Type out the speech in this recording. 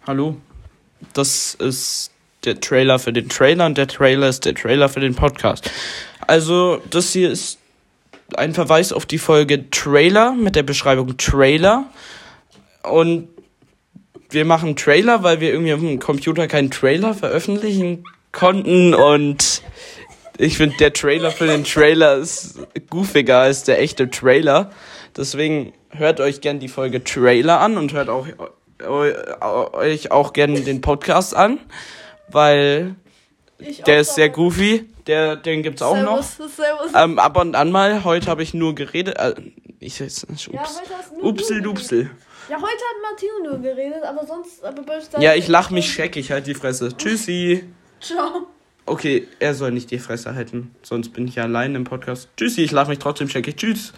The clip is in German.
Hallo, das ist der Trailer für den Trailer und der Trailer ist der Trailer für den Podcast. Also, das hier ist ein Verweis auf die Folge Trailer mit der Beschreibung Trailer. Und wir machen Trailer, weil wir irgendwie auf dem Computer keinen Trailer veröffentlichen konnten. Und ich finde, der Trailer für den Trailer ist goofiger als der echte Trailer. Deswegen hört euch gern die Folge Trailer an und hört auch euch auch gerne den Podcast an, weil der ist sehr goofy. Den gibt's auch Servus, noch. Servus. Ab und an mal. Heute habe ich nur geredet. Heute hast nur Upsel. Ja, heute hat Matteo nur geredet, aber sonst... Ja, ich lach mich scheck, ich halt die Fresse. Tschüssi. Ciao. Okay, er soll nicht die Fresse halten, sonst bin ich ja allein im Podcast. Tschüssi, ich lach mich trotzdem scheckig. Tschüss.